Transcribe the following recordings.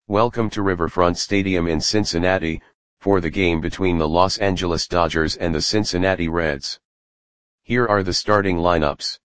Welcome to Riverfront Stadium in Cincinnati, for the game between the Los Angeles Dodgers and the Cincinnati Reds. Here are the starting lineups.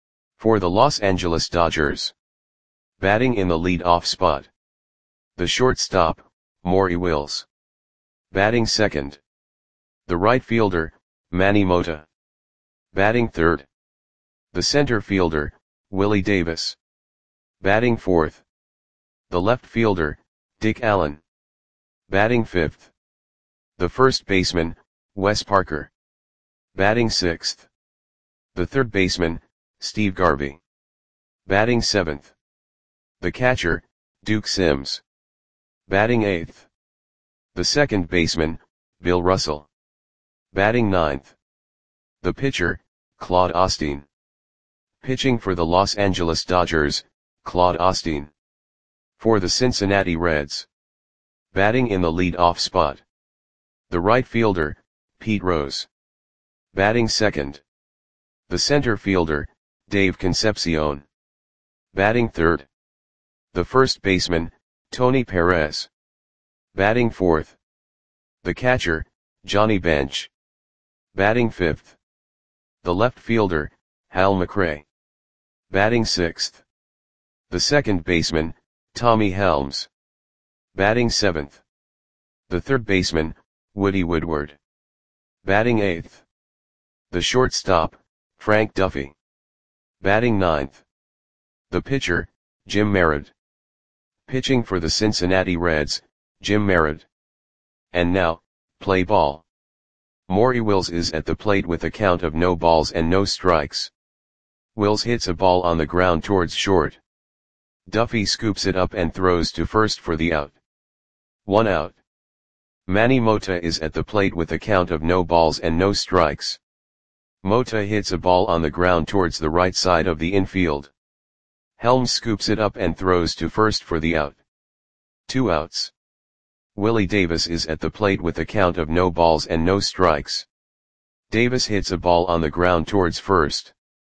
For the Los Angeles Dodgers. Batting in the lead-off spot. The shortstop, Maury Wills. Batting second. The right fielder, Manny Mota. Batting third. The center fielder, Willie Davis. Batting fourth. The left fielder, Dick Allen. Batting fifth. The first baseman, Wes Parker. Batting sixth. The third baseman, Steve Garvey. Batting seventh. The catcher, Duke Sims. Batting eighth. The second baseman, Bill Russell. Batting ninth. The pitcher, Claude Osteen. Pitching for the Los Angeles Dodgers, Claude Osteen. For the Cincinnati Reds. Batting in the lead-off spot. The right fielder, Pete Rose. Batting second. The center fielder, Dave Concepcion. Batting third. The first baseman, Tony Perez. Batting fourth. The catcher, Johnny Bench. Batting fifth. The left fielder, Hal McRae. Batting sixth. The second baseman, Tommy Helms. Batting seventh. The third baseman, Woody Woodward. Batting eighth. The shortstop, Frank Duffy. Batting ninth. The pitcher, Jim Merritt. Pitching for the Cincinnati Reds, Jim Merritt. And now, play ball. Maury Wills is at the plate with a count of no balls and no strikes. Wills hits a ball on the ground towards short. Duffy scoops it up and throws to first for the out. 1 out. Manny Mota is at the plate with a count of no balls and no strikes. Mota hits a ball on the ground towards the right side of the infield. Helms scoops it up and throws to first for the out. 2 outs. Willie Davis is at the plate with a count of no balls and no strikes. Davis hits a ball on the ground towards first.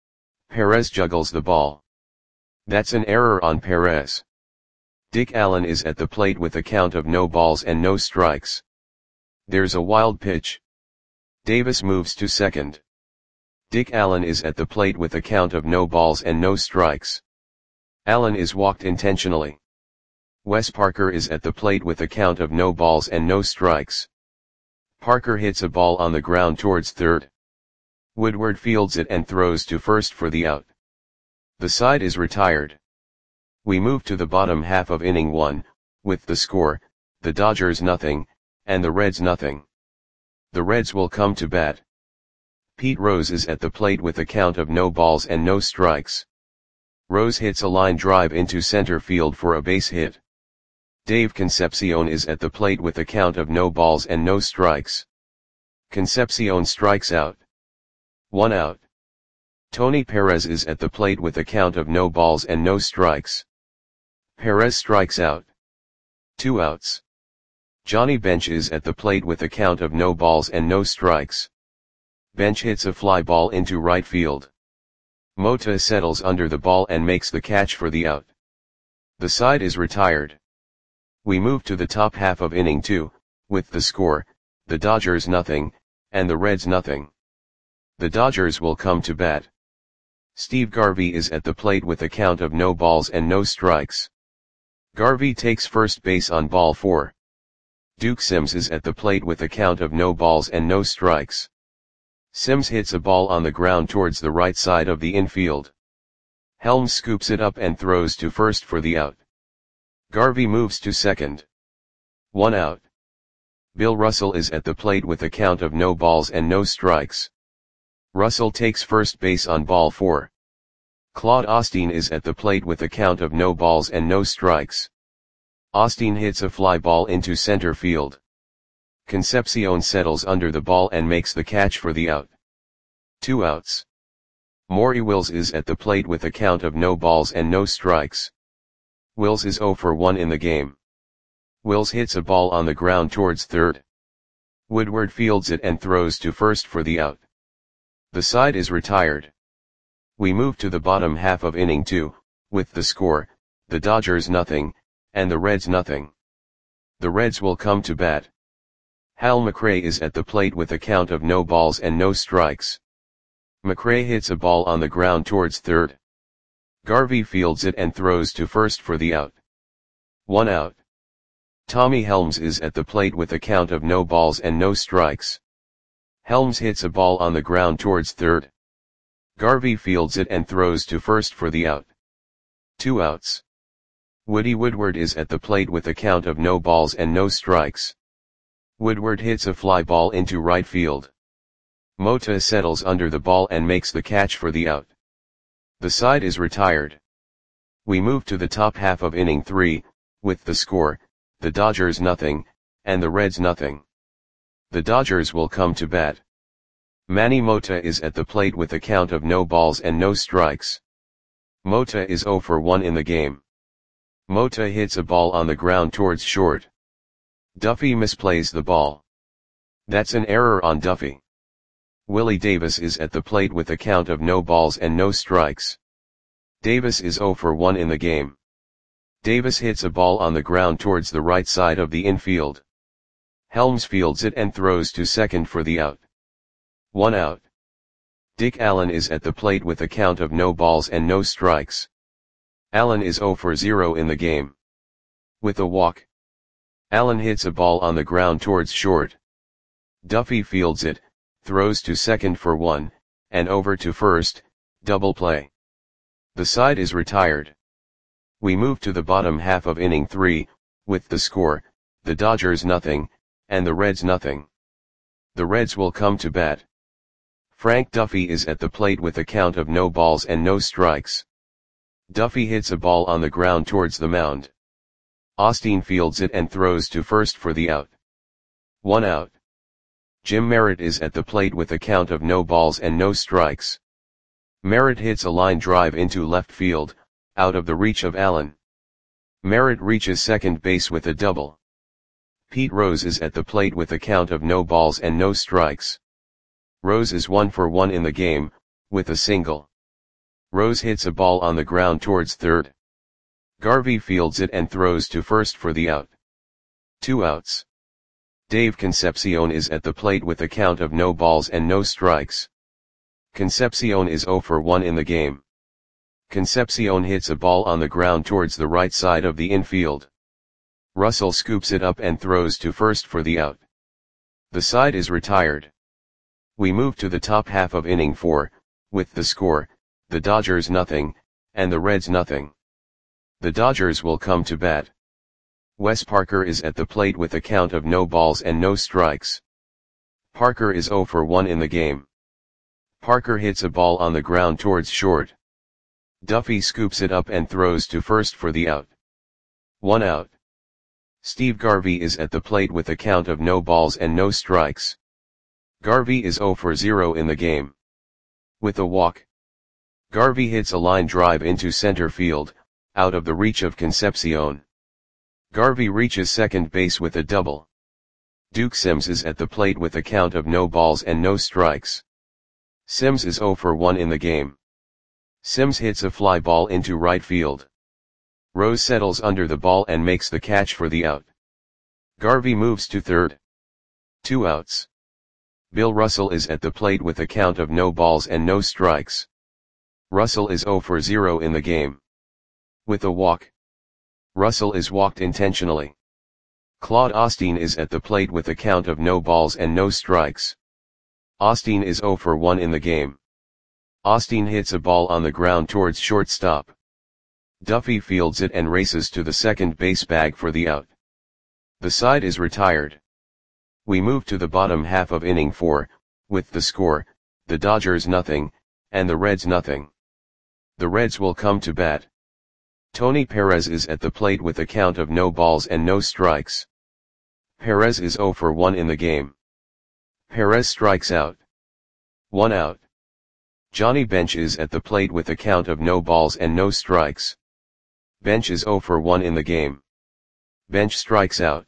Perez juggles the ball. That's an error on Perez. Dick Allen is at the plate with a count of no balls and no strikes. There's a wild pitch. Davis moves to second. Dick Allen is at the plate with a count of no balls and no strikes. Allen is walked intentionally. Wes Parker is at the plate with a count of no balls and no strikes. Parker hits a ball on the ground towards third. Woodward fields it and throws to first for the out. The side is retired. We move to the bottom half of inning 1, with the score, the Dodgers nothing, and the Reds nothing. The Reds will come to bat. Pete Rose is at the plate with a count of no balls and no strikes. Rose hits a line drive into center field for a base hit. Dave Concepcion is at the plate with a count of no balls and no strikes. Concepcion strikes out. 1 out. Tony Perez is at the plate with a count of no balls and no strikes. Perez strikes out. 2 outs. Johnny Bench is at the plate with a count of no balls and no strikes. Bench hits a fly ball into right field. Mota settles under the ball and makes the catch for the out. The side is retired. We move to the top half of inning 2, with the score, the Dodgers nothing, and the Reds nothing. The Dodgers will come to bat. Steve Garvey is at the plate with a count of no balls and no strikes. Garvey takes first base on ball 4. Duke Sims is at the plate with a count of no balls and no strikes. Sims hits a ball on the ground towards the right side of the infield. Helms scoops it up and throws to first for the out. Garvey moves to second. 1 out. Bill Russell is at the plate with a count of no balls and no strikes. Russell takes first base on ball 4. Claude Osteen is at the plate with a count of no balls and no strikes. Osteen hits a fly ball into center field. Concepcion settles under the ball and makes the catch for the out. 2 outs. Maury Wills is at the plate with a count of no balls and no strikes. Wills is 0 for 1 in the game. Wills hits a ball on the ground towards third. Woodward fields it and throws to first for the out. The side is retired. We move to the bottom half of inning 2, with the score, the Dodgers nothing, and the Reds nothing. The Reds will come to bat. Hal McRae is at the plate with a count of no balls and no strikes. McRae hits a ball on the ground towards third. Garvey fields it and throws to first for the out. 1 out. Tommy Helms is at the plate with a count of no balls and no strikes. Helms hits a ball on the ground towards third. Garvey fields it and throws to first for the out. 2 outs. Woody Woodward is at the plate with a count of no balls and no strikes. Woodward hits a fly ball into right field. Mota settles under the ball and makes the catch for the out. The side is retired. We move to the top half of inning 3, with the score, the Dodgers nothing, and the Reds nothing. The Dodgers will come to bat. Manny Mota is at the plate with a count of no balls and no strikes. Mota is 0 for 1 in the game. Mota hits a ball on the ground towards short. Duffy misplays the ball. That's an error on Duffy. Willie Davis is at the plate with a count of no balls and no strikes. Davis is 0 for 1 in the game. Davis hits a ball on the ground towards the right side of the infield. Helms fields it and throws to second for the out. 1 out. Dick Allen is at the plate with a count of no balls and no strikes. Allen is 0 for 0 in the game. With a walk. Allen hits a ball on the ground towards short. Duffy fields it, throws to second for 1, and over to first, double play. The side is retired. We move to the bottom half of inning 3, with the score, the Dodgers nothing, and the Reds nothing. The Reds will come to bat. Frank Duffy is at the plate with a count of no balls and no strikes. Duffy hits a ball on the ground towards the mound. Osteen fields it and throws to first for the out. 1 out. Jim Merritt is at the plate with a count of no balls and no strikes. Merritt hits a line drive into left field, out of the reach of Allen. Merritt reaches second base with a double. Pete Rose is at the plate with a count of no balls and no strikes. Rose is 1 for 1 in the game, with a single. Rose hits a ball on the ground towards third. Garvey fields it and throws to first for the out. 2 outs. Dave Concepcion is at the plate with a count of no balls and no strikes. Concepcion is 0 for 1 in the game. Concepcion hits a ball on the ground towards the right side of the infield. Russell scoops it up and throws to first for the out. The side is retired. We move to the top half of inning 4, with the score, the Dodgers nothing, and the Reds nothing. The Dodgers will come to bat. Wes Parker is at the plate with a count of no balls and no strikes. Parker is 0 for 1 in the game. Parker hits a ball on the ground towards short. Duffy scoops it up and throws to first for the out. 1 out. Steve Garvey is at the plate with a count of no balls and no strikes. Garvey is 0 for 0 in the game. With a walk. Garvey hits a line drive into center field, out of the reach of Concepcion. Garvey reaches second base with a double. Duke Sims is at the plate with a count of no balls and no strikes. Sims is 0 for 1 in the game. Sims hits a fly ball into right field. Rose settles under the ball and makes the catch for the out. Garvey moves to third. 2 outs. Bill Russell is at the plate with a count of no balls and no strikes. Russell is 0 for 0 in the game. With a walk. Russell is walked intentionally. Claude Osteen is at the plate with a count of no balls and no strikes. Osteen is 0 for 1 in the game. Osteen hits a ball on the ground towards shortstop. Duffy fields it and races to the second base bag for the out. The side is retired. We move to the bottom half of inning 4, with the score, the Dodgers nothing, and the Reds nothing. The Reds will come to bat. Tony Perez is at the plate with a count of no balls and no strikes. Perez is 0 for 1 in the game. Perez strikes out. 1 out. Johnny Bench is at the plate with a count of no balls and no strikes. Bench is 0 for 1 in the game. Bench strikes out.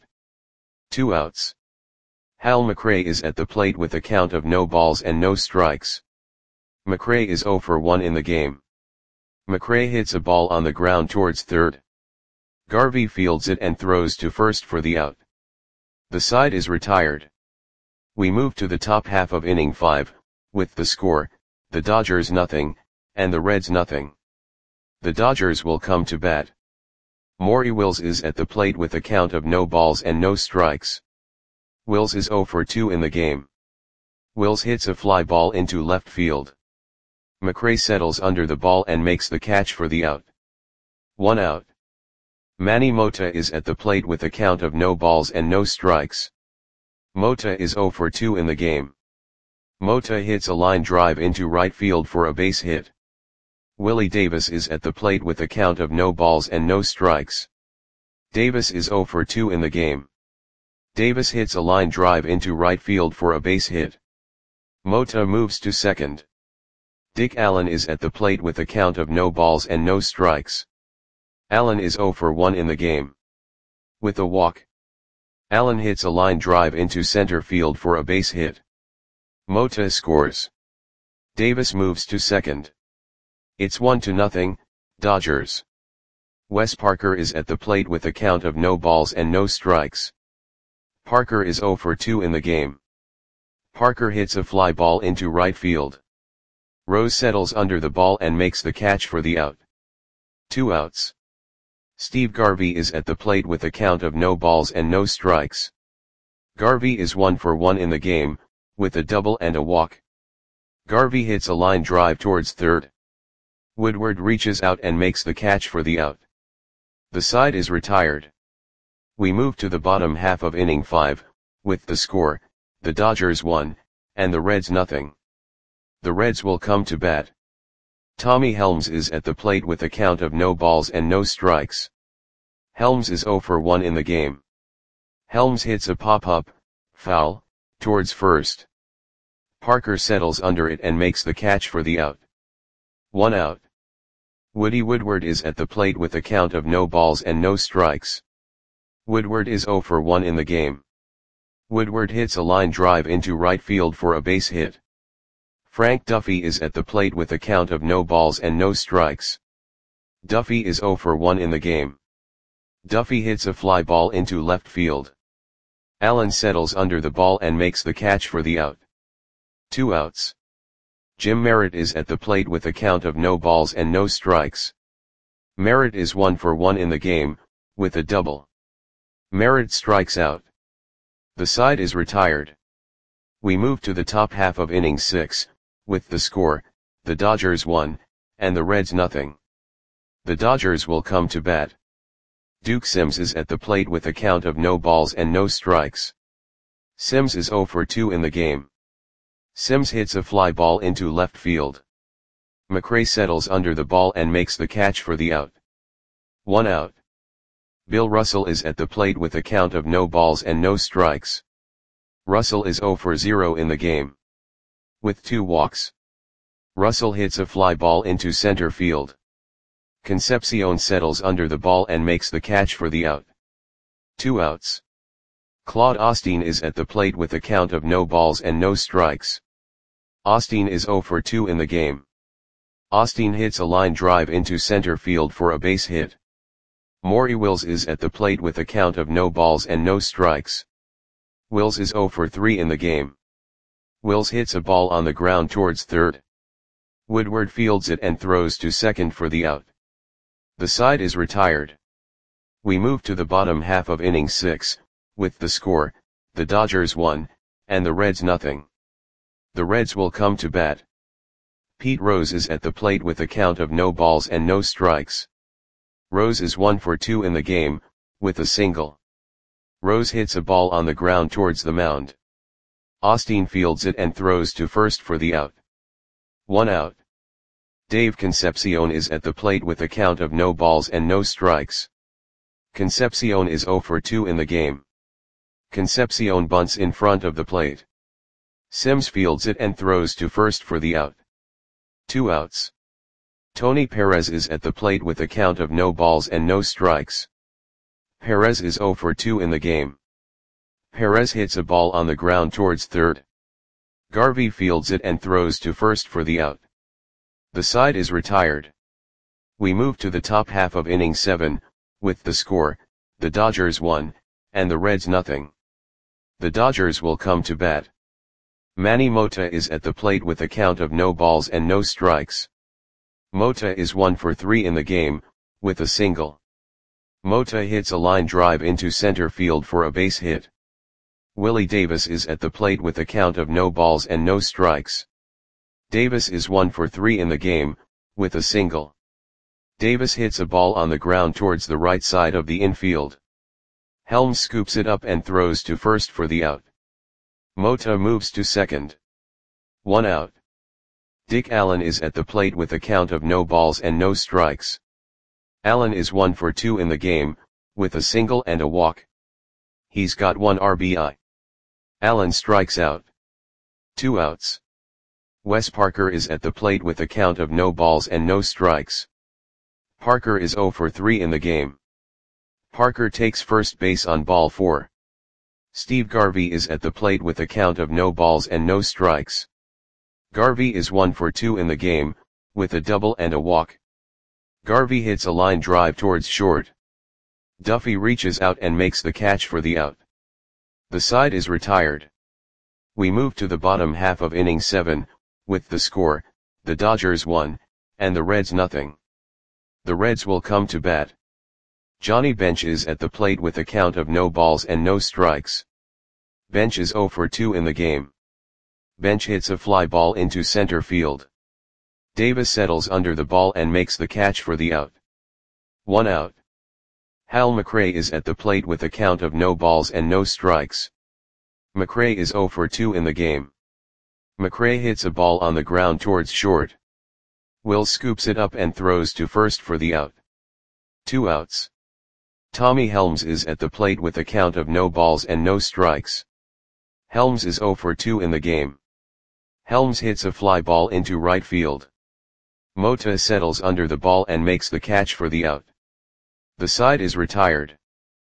2 outs. Hal McRae is at the plate with a count of no balls and no strikes. McRae is 0 for 1 in the game. McRae hits a ball on the ground towards third. Garvey fields it and throws to first for the out. The side is retired. We move to the top half of inning 5, with the score, the Dodgers nothing, and the Reds nothing. The Dodgers will come to bat. Maury Wills is at the plate with a count of no balls and no strikes. Wills is 0 for 2 in the game. Wills hits a fly ball into left field. McRae settles under the ball and makes the catch for the out. 1 out. Manny Mota is at the plate with a count of no balls and no strikes. Mota is 0 for 2 in the game. Mota hits a line drive into right field for a base hit. Willie Davis is at the plate with a count of no balls and no strikes. Davis is 0 for 2 in the game. Davis hits a line drive into right field for a base hit. Mota moves to second. Dick Allen is at the plate with a count of no balls and no strikes. Allen is 0 for 1 in the game. With a walk, Allen hits a line drive into center field for a base hit. Mota scores. Davis moves to second. It's 1-0, Dodgers. Wes Parker is at the plate with a count of no balls and no strikes. Parker is 0 for 2 in the game. Parker hits a fly ball into right field. Rose settles under the ball and makes the catch for the out. 2 outs. Steve Garvey is at the plate with a count of no balls and no strikes. Garvey is 1 for 1 in the game, with a double and a walk. Garvey hits a line drive towards third. Woodward reaches out and makes the catch for the out. The side is retired. We move to the bottom half of inning 5, with the score, the Dodgers 1, and the Reds nothing. The Reds will come to bat. Tommy Helms is at the plate with a count of no balls and no strikes. Helms is 0 for 1 in the game. Helms hits a pop-up, foul, towards first. Parker settles under it and makes the catch for the out. 1 out. Woody Woodward is at the plate with a count of no balls and no strikes. Woodward is 0 for 1 in the game. Woodward hits a line drive into right field for a base hit. Frank Duffy is at the plate with a count of no balls and no strikes. Duffy is 0 for 1 in the game. Duffy hits a fly ball into left field. Allen settles under the ball and makes the catch for the out. 2 outs. Jim Merritt is at the plate with a count of no balls and no strikes. Merritt is 1 for 1 in the game, with a double. Merritt strikes out. The side is retired. We move to the top half of inning 6, with the score, the Dodgers 1, and the Reds nothing. The Dodgers will come to bat. Duke Sims is at the plate with a count of no balls and no strikes. Sims is 0 for 2 in the game. Sims hits a fly ball into left field. McRae settles under the ball and makes the catch for the out. 1 out. Bill Russell is at the plate with a count of no balls and no strikes. Russell is 0 for 0 in the game. With 2 walks, Russell hits a fly ball into center field. Concepcion settles under the ball and makes the catch for the out. 2 outs. Claude Osteen is at the plate with a count of no balls and no strikes. Osteen is 0 for 2 in the game. Osteen hits a line drive into center field for a base hit. Maury Wills is at the plate with a count of no balls and no strikes. Wills is 0 for 3 in the game. Wills hits a ball on the ground towards third. Woodward fields it and throws to second for the out. The side is retired. We move to the bottom half of inning 6, with the score, the Dodgers 1, and the Reds nothing. The Reds will come to bat. Pete Rose is at the plate with a count of no balls and no strikes. Rose is 1 for 2 in the game, with a single. Rose hits a ball on the ground towards the mound. Osteen fields it and throws to first for the out. 1 out. Dave Concepcion is at the plate with a count of no balls and no strikes. Concepcion is 0 for 2 in the game. Concepcion bunts in front of the plate. Sims fields it and throws to first for the out. 2 outs. Tony Perez is at the plate with a count of no balls and no strikes. Perez is 0 for 2 in the game. Perez hits a ball on the ground towards third. Garvey fields it and throws to first for the out. The side is retired. We move to the top half of inning 7, with the score, the Dodgers 1, and the Reds nothing. The Dodgers will come to bat. Manny Mota is at the plate with a count of no balls and no strikes. Mota is 1 for 3 in the game, with a single. Mota hits a line drive into center field for a base hit. Willie Davis is at the plate with a count of no balls and no strikes. Davis is 1 for 3 in the game, with a single. Davis hits a ball on the ground towards the right side of the infield. Helms scoops it up and throws to first for the out. Mota moves to second. 1 out. Dick Allen is at the plate with a count of no balls and no strikes. Allen is 1 for 2 in the game, with a single and a walk. He's got 1 RBI. Allen strikes out. 2 outs. Wes Parker is at the plate with a count of no balls and no strikes. Parker is 0 for 3 in the game. Parker takes first base on ball 4. Steve Garvey is at the plate with a count of no balls and no strikes. Garvey is 1 for 2 in the game, with a double and a walk. Garvey hits a line drive towards short. Duffy reaches out and makes the catch for the out. The side is retired. We move to the bottom half of inning 7, with the score, the Dodgers 1, and the Reds nothing. The Reds will come to bat. Johnny Bench is at the plate with a count of no balls and no strikes. Bench is 0 for 2 in the game. Bench hits a fly ball into center field. Davis settles under the ball and makes the catch for the out. 1 out. Hal McRae is at the plate with a count of no balls and no strikes. McRae is 0 for 2 in the game. McRae hits a ball on the ground towards short. Will scoops it up and throws to first for the out. 2 outs. Tommy Helms is at the plate with a count of no balls and no strikes. Helms is 0 for 2 in the game. Helms hits a fly ball into right field. Mota settles under the ball and makes the catch for the out. The side is retired.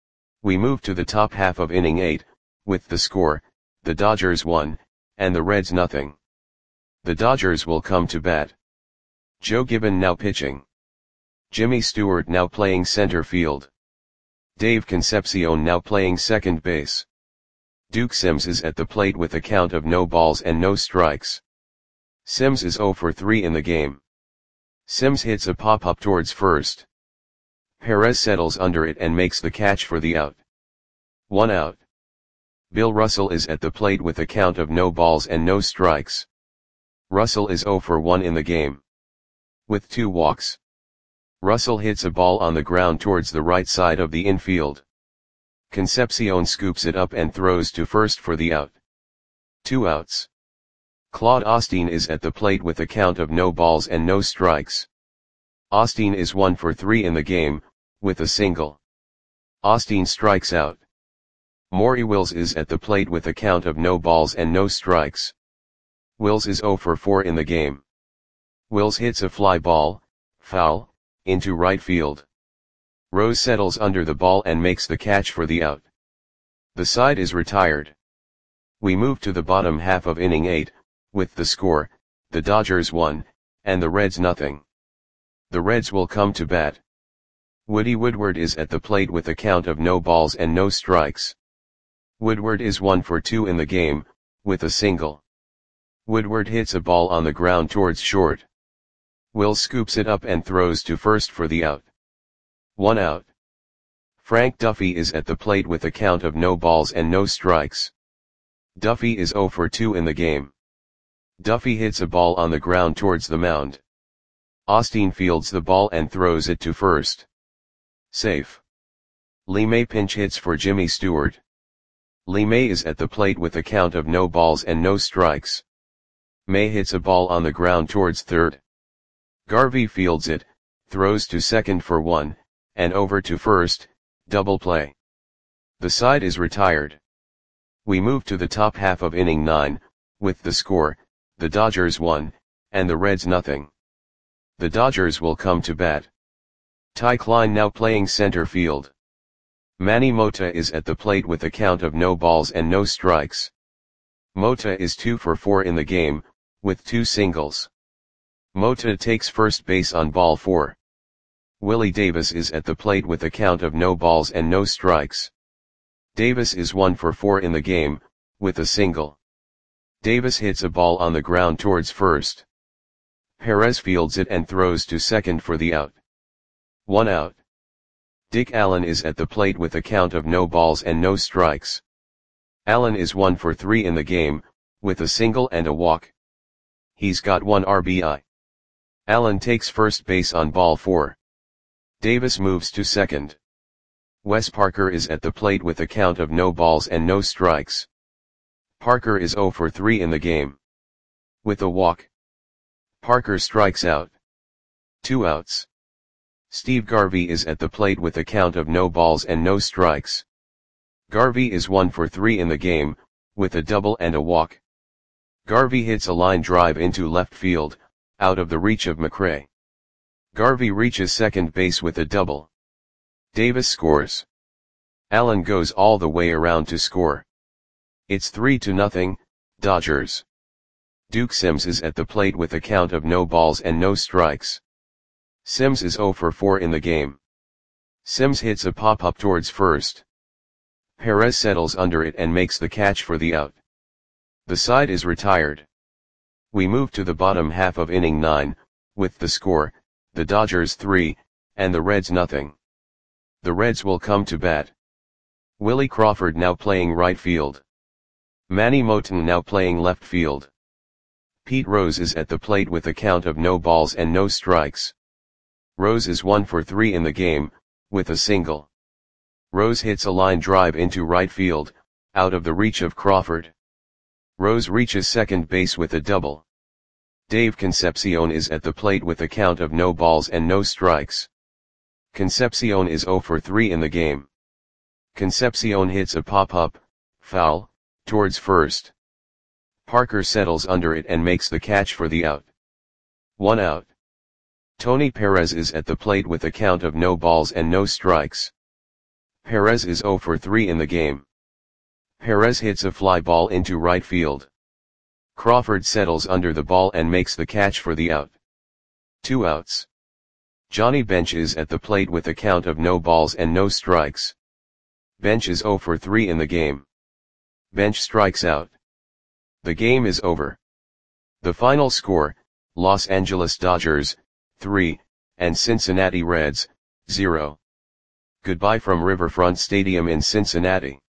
We move to the top half of inning 8, with the score, the Dodgers 1, and the Reds nothing. The Dodgers will come to bat. Joe Gibbon now pitching. Jimmy Stewart now playing center field. Dave Concepcion now playing second base. Duke Sims is at the plate with a count of no balls and no strikes. Sims is 0 for 3 in the game. Sims hits a pop-up towards first. Perez settles under it and makes the catch for the out. 1 out. Bill Russell is at the plate with a count of no balls and no strikes. Russell is 0 for 1 in the game. With 2 walks. Russell hits a ball on the ground towards the right side of the infield. Concepcion scoops it up and throws to first for the out. 2 outs. Claude Osteen is at the plate with a count of no balls and no strikes. Osteen is 1 for 3 in the game, with a single. Osteen strikes out. Maury Wills is at the plate with a count of no balls and no strikes. Wills is 0 for 4 in the game. Wills hits a fly ball, foul, into right field. Rose settles under the ball and makes the catch for the out. The side is retired. We move to the bottom half of inning 8, with the score, the Dodgers 1, and the Reds nothing. The Reds will come to bat. Woody Woodward is at the plate with a count of no balls and no strikes. Woodward is 1 for 2 in the game, with a single. Woodward hits a ball on the ground towards short. Will scoops it up and throws to first for the out. 1 out. Frank Duffy is at the plate with a count of no balls and no strikes. Duffy is 0 for 2 in the game. Duffy hits a ball on the ground towards the mound. Osteen fields the ball and throws it to first. Safe. Lee May pinch hits for Jimmy Stewart. Lee May is at the plate with a count of no balls and no strikes. May hits a ball on the ground towards third. Garvey fields it, throws to second for 1, and over to first, double play. The side is retired. We move to the top half of inning 9, with the score, the Dodgers 1, and the Reds nothing. The Dodgers will come to bat. Ty Klein now playing center field. Manny Mota is at the plate with a count of no balls and no strikes. Mota is 2 for 4 in the game, with 2 singles. Mota takes first base on ball 4. Willie Davis is at the plate with a count of no balls and no strikes. Davis is 1 for 4 in the game, with a single. Davis hits a ball on the ground towards first. Perez fields it and throws to second for the out. 1 out. Dick Allen is at the plate with a count of no balls and no strikes. Allen is 1 for 3 in the game, with a single and a walk. He's got 1 RBI. Allen takes first base on ball 4. Davis moves to second. Wes Parker is at the plate with a count of no balls and no strikes. Parker is 0 for 3 in the game. With a walk. Parker strikes out. 2 outs. Steve Garvey is at the plate with a count of no balls and no strikes. Garvey is 1 for 3 in the game, with a double and a walk. Garvey hits a line drive into left field, out of the reach of McRae. Garvey reaches second base with a double. Davis scores. Allen goes all the way around to score. It's 3-0, Dodgers. Duke Sims is at the plate with a count of no balls and no strikes. Sims is 0 for 4 in the game. Sims hits a pop-up towards first. Perez settles under it and makes the catch for the out. The side is retired. We move to the bottom half of inning 9, with the score, the Dodgers 3, and the Reds nothing. The Reds will come to bat. Willie Crawford now playing right field. Manny Moten now playing left field. Pete Rose is at the plate with a count of no balls and no strikes. Rose is 1 for 3 in the game, with a single. Rose hits a line drive into right field, out of the reach of Crawford. Rose reaches second base with a double. Dave Concepcion is at the plate with a count of no balls and no strikes. Concepcion is 0 for 3 in the game. Concepcion hits a pop-up, foul, towards first. Parker settles under it and makes the catch for the out. 1 out. Tony Perez is at the plate with a count of no balls and no strikes. Perez is 0 for 3 in the game. Perez hits a fly ball into right field. Crawford settles under the ball and makes the catch for the out. 2 outs. Johnny Bench is at the plate with a count of no balls and no strikes. Bench is 0 for 3 in the game. Bench strikes out. The game is over. The final score, Los Angeles Dodgers, 3, and Cincinnati Reds, 0. Goodbye from Riverfront Stadium in Cincinnati.